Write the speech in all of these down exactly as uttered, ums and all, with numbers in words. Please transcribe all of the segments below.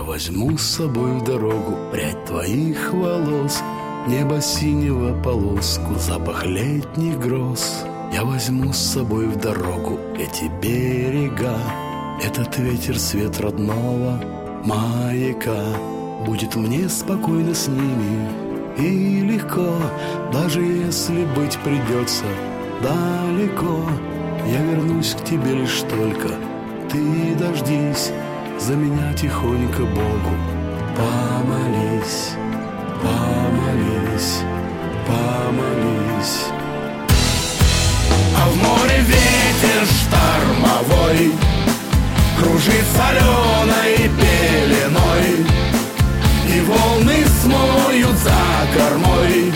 возьму с собой в дорогу прядь твоих волос, небо синего полоску, запах летних гроз. Я возьму с собой в дорогу эти берега, этот ветер, свет родного маяка. Будет мне спокойно с ними и легко, даже если быть придется далеко. Я вернусь к тебе лишь только ты дождись, за меня тихонько Богу помолись, помолись, помолись. А в море ветер штормовой кружит соленой пеленой, и волны смоют за кормой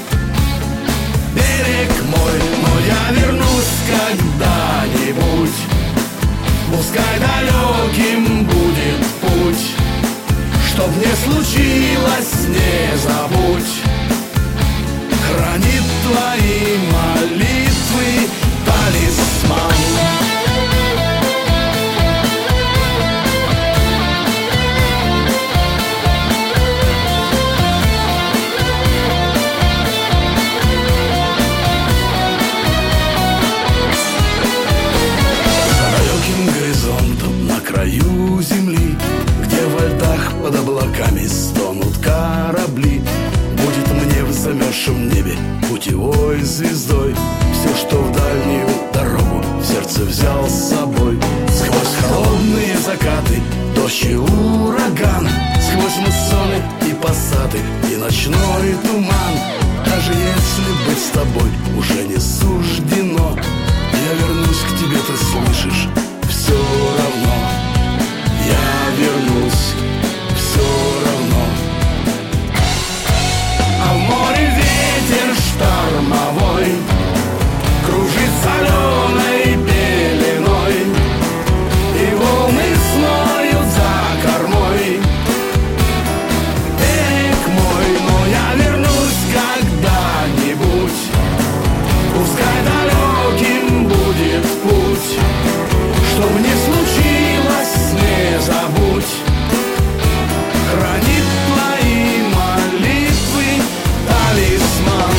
берег мой. Но я вернусь когда-нибудь, пускай далеким будет путь, чтоб не случилось, не забудь. Хранит твои молитвы талисман. Краю земли, где во льдах под облаками стонут корабли, будет мне в замерзшем небе путевой звездой. Все, что в дальнюю дорогу в сердце взял с собой. Сквозь холодные закаты, дождь и ураган, сквозь муссоны и пассаты, и ночной туман. Даже если быть с тобой уже не суждено, я вернусь к тебе, ты слышишь, все равно. Я вернусь, все равно. А в море ветер штормовой кружит соленой пеленой, и волны смоют за кормой берег мой. Но я вернусь когда-нибудь, пускай далеким будет путь, чтоб не случилось, не забудь. Хранит твои молитвы талисман.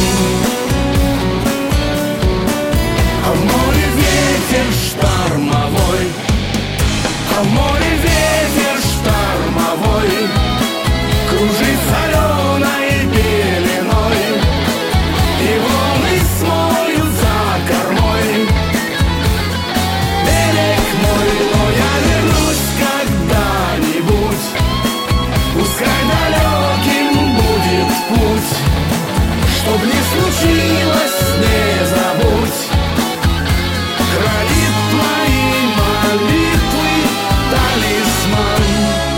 А в море ветер штормовой, а в море ветер штормовой кружит соленой пеленой, и волны смоют за кормой берег мой. Но я вернусь когда-нибудь, пускай далеким будет путь, чтоб не случилось, не забудь. Хранит твои молитвы талисман.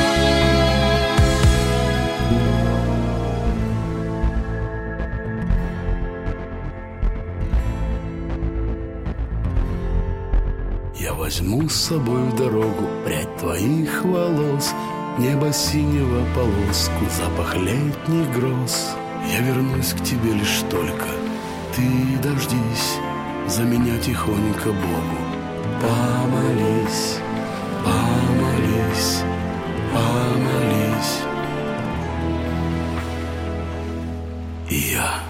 Я возьму с собой в дорогу прядь твоих волос, небо синего полоску, запах летних гроз. Я вернусь к тебе лишь только ты дождись, за меня тихонько Богу помолись, помолись, помолись. И я